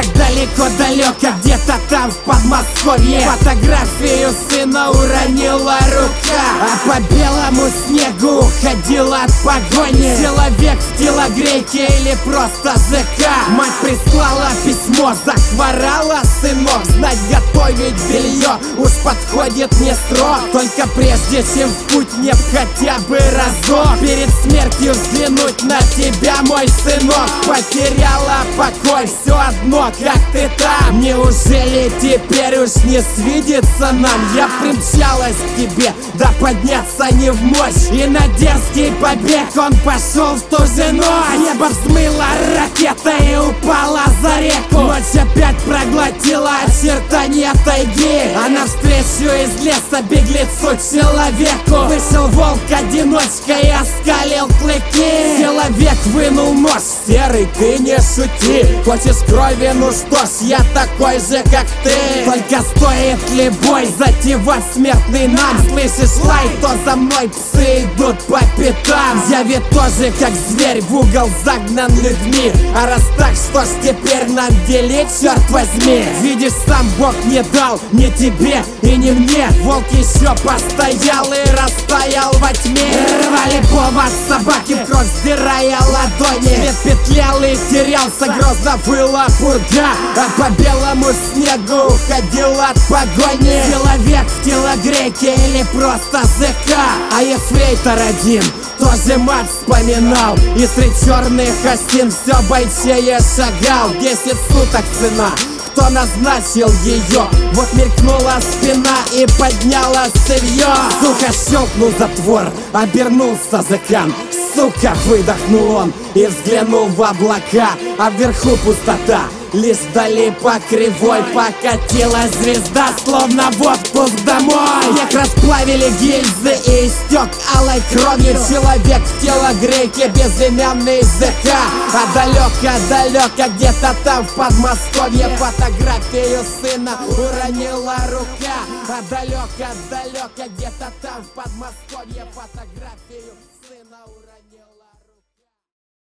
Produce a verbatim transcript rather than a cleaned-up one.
Так далеко-далеко, где-то там в Подмосковье, фотографию сына уронила рука, а по белому снегу уходил от погони человек в телогрейке или просто ЗК. Мать прислала письмо, захворала сынок, знать готовить белье уж подходит не срок. Только прежде чем в путь мне б хотя бы разок перед смертью взглянуть на тебя, мой сынок. Потеряла покой, все одно, как ты там. Неужели теперь уж не свидится нам? Я примчалась к тебе, да подняться не в мощь, и на дерзкий побег он пошел в ту же ночь. Небо взмыла ракета и упала за реку. Ночь опять проглотила очертания тайги, а навстречу из леса беглецу человеку вышел волк-одиночка и оскалил клыки. Человек вынул нож: серый, ты не шути, хочешь крови, ну что ж, я такой же, как ты. Только стоит ли бой затевать смертный нам? Слышишь лай, то за мной псы идут по пятам. Я ведь тоже как зверь в угол загнан людьми, а раз так, что ж теперь нам делить, черт возьми? Видишь, сам Бог не дал ни тебе и ни мне. Волк еще постоял и растаял во тьме. Рвали повод собаки в кровь, сдирая ладони. Свет петлял и терялся, грозно выла пурга, а по белому снегу уходил от погони человек в телогрейке или просто ЗК. А ефрейтор один тоже мать вспоминал, и средь черных осин все бойчее шагал. Десять суток цена, кто назначил ее? Вот мелькнула спина и подняла сырье. Сухо щелкнул затвор, обернулся Закан. Сука, выдохнул он и взглянул в облака, а вверху пустота. Лишь вдали по кривой покатилась звезда, словно в отпуск домой. Снег расплавили гильзы и истек алой кровью человек в телогрейке, безымянный ЗК. А далеко-далеко, где-то там в Подмосковье, фотографию сына уронила рука. А далеко-далеко, где-то там в Подмосковье, фотографию